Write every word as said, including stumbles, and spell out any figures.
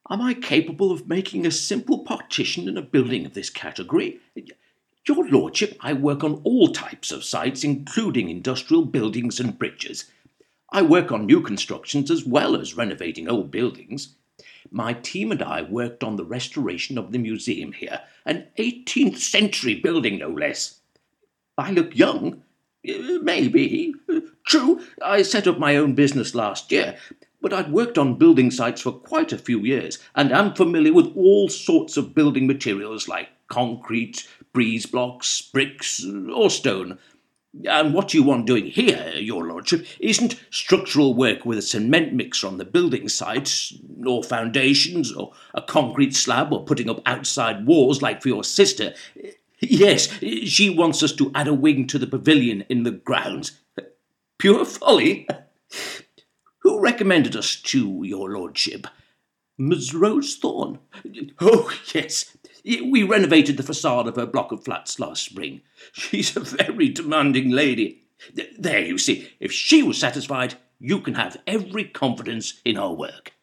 Am I capable of making a simple partition in a building of this category? Your lordship, I work on all types of sites, including industrial buildings and bridges. I work on new constructions as well as renovating old buildings. My team and I worked on the restoration of the museum here, an eighteenth century building no less. I look young. Maybe. True, I set up my own business last year, but I've worked on building sites for quite a few years and am familiar with all sorts of building materials like concrete, breeze blocks, bricks, or stone. And what you want doing here, your lordship, isn't structural work with a cement mixer on the building site, or foundations, or a concrete slab, or putting up outside walls like for your sister. Yes, she wants us to add a wing to the pavilion in the grounds. Pure folly. Who recommended us to your lordship? Miss Rose Thorne. Oh, yes. We renovated the facade of her block of flats last spring. She's a very demanding lady. There, you see, if she was satisfied, you can have every confidence in her work.